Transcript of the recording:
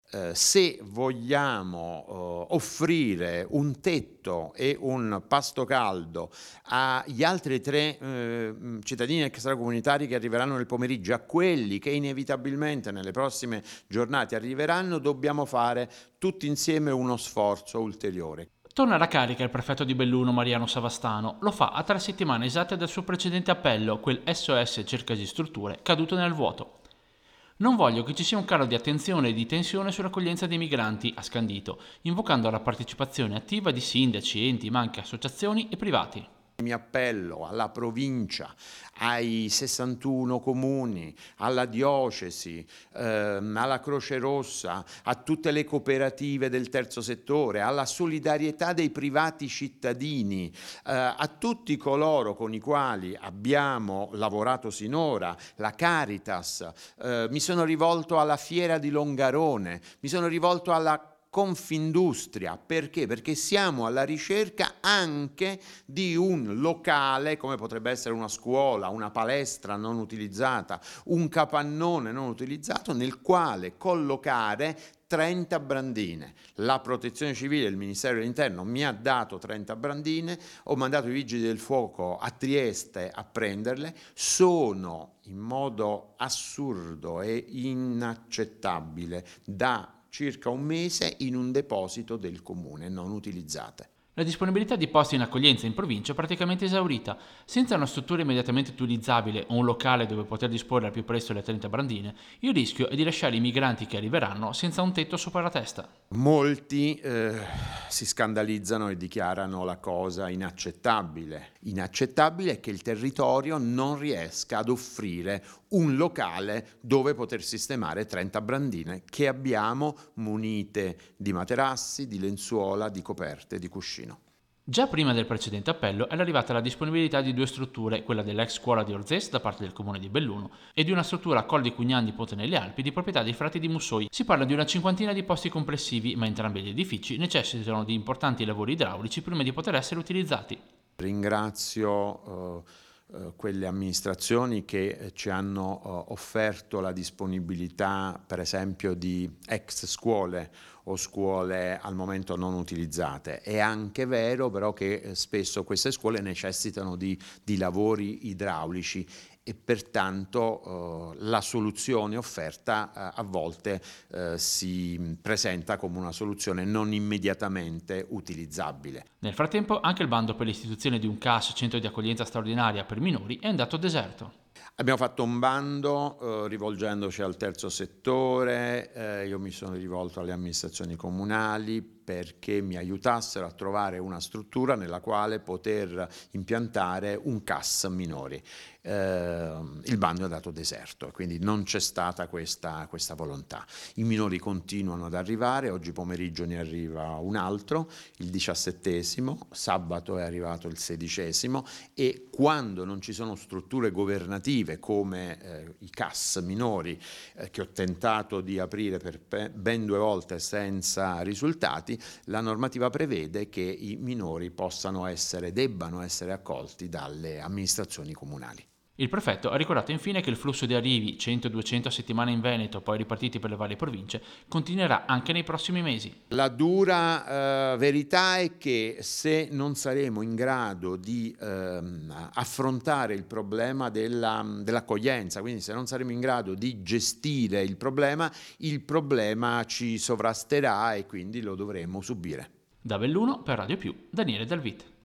Se vogliamo offrire un tetto e un pasto caldo agli altri 3 cittadini extracomunitari che arriveranno nel pomeriggio, a quelli che inevitabilmente nelle prossime giornate arriveranno, dobbiamo fare tutti insieme uno sforzo ulteriore. Torna alla carica il prefetto di Belluno Mariano Savastano. Lo fa a 3 settimane esatte dal suo precedente appello, quel SOS cercasi strutture, caduto nel vuoto. Non voglio che ci sia un calo di attenzione e di tensione sull'accoglienza dei migranti, ha scandito, invocando la partecipazione attiva di sindaci, enti, ma anche associazioni e privati. Mi appello alla provincia, ai 61 comuni, alla diocesi, alla Croce Rossa, a tutte le cooperative del terzo settore, alla solidarietà dei privati cittadini, a tutti coloro con i quali abbiamo lavorato sinora, la Caritas, mi sono rivolto alla Fiera di Longarone, mi sono rivolto alla Confindustria. Perché? Perché siamo alla ricerca anche di un locale, come potrebbe essere una scuola, una palestra non utilizzata, un capannone non utilizzato, nel quale collocare 30 brandine. La Protezione Civile e il Ministero dell'Interno mi ha dato 30 brandine, ho mandato i Vigili del Fuoco a Trieste a prenderle, sono in modo assurdo e inaccettabile da circa un mese in un deposito del comune non utilizzate. La disponibilità di posti in accoglienza in provincia è praticamente esaurita. Senza una struttura immediatamente utilizzabile o un locale dove poter disporre al più presto le 30 brandine, il rischio è di lasciare i migranti che arriveranno senza un tetto sopra la testa. Molti si scandalizzano e dichiarano la cosa inaccettabile. Inaccettabile è che il territorio non riesca ad offrire un locale dove poter sistemare 30 brandine che abbiamo munite di materassi, di lenzuola, di coperte, di cuscino. Già prima del precedente appello era arrivata la disponibilità di 2 strutture, quella dell'ex scuola di Orzès da parte del comune di Belluno e di una struttura a Col di Cugnan di Ponte nelle Alpi di proprietà dei frati di Mussoi. Si parla di una cinquantina di posti complessivi, ma entrambi gli edifici necessitano di importanti lavori idraulici prima di poter essere utilizzati. Ringrazio quelle amministrazioni che ci hanno offerto la disponibilità, per esempio, di ex scuole o scuole al momento non utilizzate. È anche vero però che spesso queste scuole necessitano di lavori idraulici e pertanto la soluzione offerta a volte si presenta come una soluzione non immediatamente utilizzabile. Nel frattempo, anche il bando per l'istituzione di un CAS, centro di accoglienza straordinaria per minori, è andato deserto. Abbiamo fatto un bando rivolgendoci al terzo settore, io mi sono rivolto alle amministrazioni comunali perché mi aiutassero a trovare una struttura nella quale poter impiantare un CAS minori. Il bando è andato deserto, quindi non c'è stata questa volontà. I minori continuano ad arrivare, oggi pomeriggio ne arriva un altro, il 17esimo, sabato è arrivato il 16esimo e quando non ci sono strutture governative come i CAS minori che ho tentato di aprire per ben 2 volte senza risultati, la normativa prevede che i minori debbano essere accolti dalle amministrazioni comunali. Il prefetto ha ricordato infine che il flusso di arrivi, 100-200 a settimana in Veneto, poi ripartiti per le varie province, continuerà anche nei prossimi mesi. La dura verità è che se non saremo in grado di affrontare il problema dell'accoglienza, quindi se non saremo in grado di gestire il problema ci sovrasterà e quindi lo dovremo subire. Da Belluno per Radio Più, Daniele Dalvit.